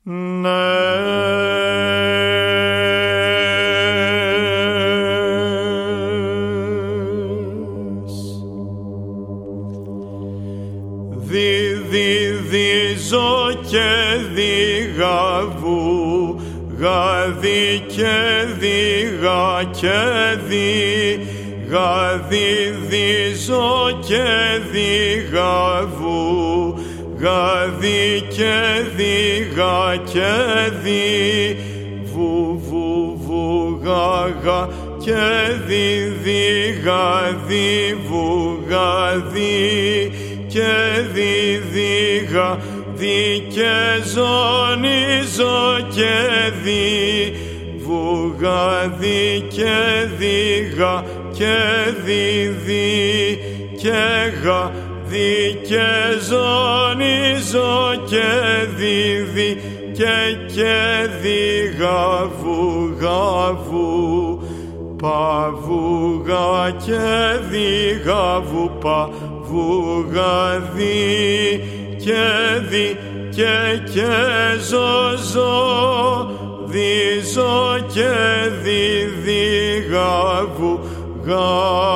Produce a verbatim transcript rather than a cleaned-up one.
Διδίζω και διγαβού, γαδί και διγα και δι, γαδιδίζω και διγαβού, γαδί και διγα και δι, βου βου βου γαγα και δι δι γαδί βου γαδί και δι δι γαδί και ζωνίζω και δι βου γαδί και δι γα και δι δι και γαδί και ζωνίζω και δι δι και και δι γαβου γαβου παβουγα και δι γαβου παβουγα δι και δι και και ζωζω δι ζω και δι δι γαβου γαβου